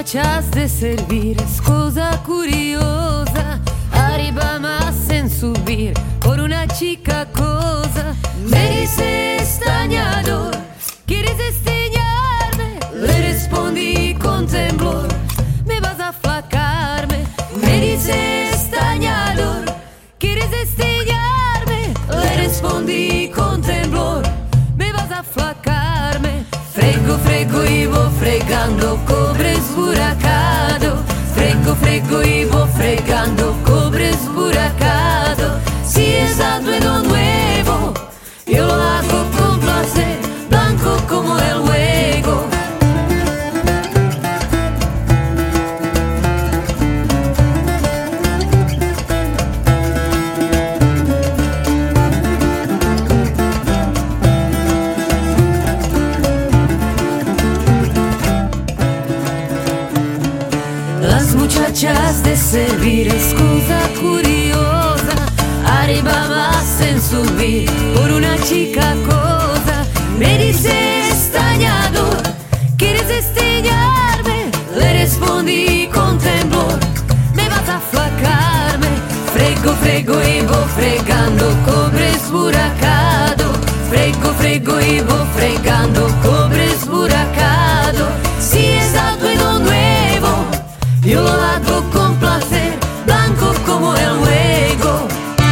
muchachas de servir, es cosa curiosa. Arriba más en subir por una chica cosa. Me dice estañador, ¿quieres esteñarme? Le respondí con temblor, ¿me vas a flacarme? Me dice estañador, ¿quieres esteñarme? Le respondí con temblor, ¿me vas a flacarme? Frego, frego y voy fregando, cobre esburacado. Frego, frego y voy fregando, cobre esburacado. Si es atuendo nuevo, yo lo hago con placer, blanco como el huevo. Las muchachas de servir es cosa curiosa. Arriba más en subir por una chica cosa. Me dice estañador, ¿quieres esteñarme? Le respondí con temblor, ¿me vas a flacarme? Frego, frego y voy fregando, cobre esburacado. Frego, frego y voy fregando, cobre esburacado. Si es atuendo nuevo, yo lo hago con placer, blanco como el huevo.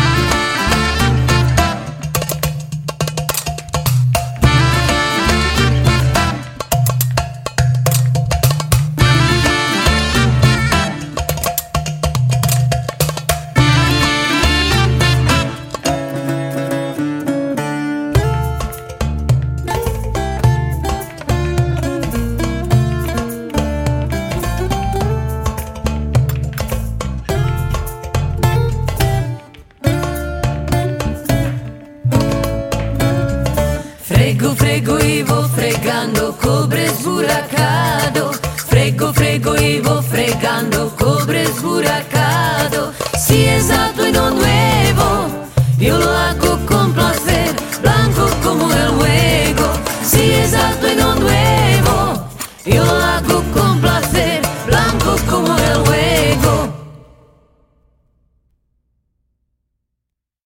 Frego, frego y voy fregando, cobre esburacado. Frego, frego y voy fregando, cobre esburacado. Si es